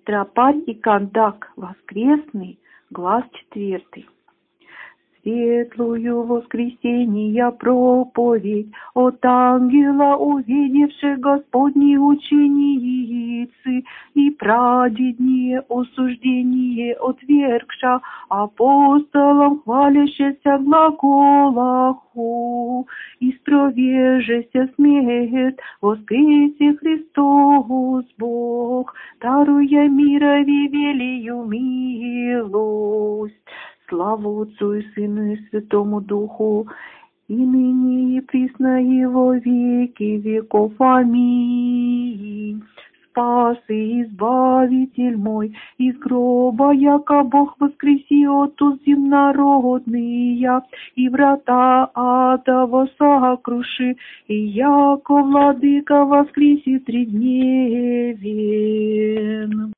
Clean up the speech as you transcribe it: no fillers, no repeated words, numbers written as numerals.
Тропарь и кондак воскресный, глаз 4. Светлую воскресенья проповедь от ангела, увидевши Господней ученицы, и прадеднее осуждение отвергша, апостолом хвалящийся глаголаху, и спровержися смерть, воскресе Христос Бог, даруя мирови велию милость. Славу Отцу и Сыну и Святому Духу, и ныне и присно и во веки веков. Аминь. Спас и избавитель мой, из гроба, яко Бог воскресет уз земнородные, и врата адова сокруши, и яко владыка воскресит 3 дневе.